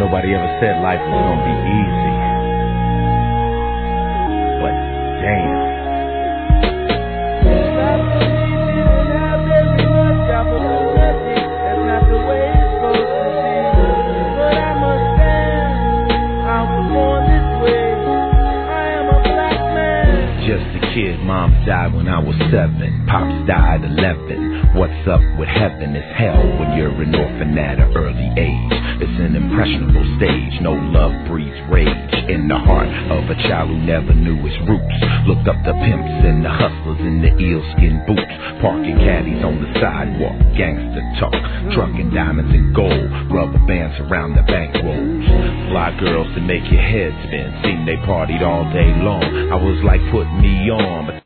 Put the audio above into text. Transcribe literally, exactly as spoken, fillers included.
Nobody ever said life was gonna be easy. But damn. Kid, mom died when I was seven, pops died eleven. What's up with heaven is hell when you're an orphan at an early age. It's an impressionable stage, no love breeds rage in the heart of a child who never knew his roots. Looked up the pimps and the hustlers in the eel-skin boots, parking caddies on the sidewalk, gangster talk, trucking diamonds and gold, rubber bands around the bank rolls. Fly girls to make your head spin, seen they partied all day long. I was like, put me on, but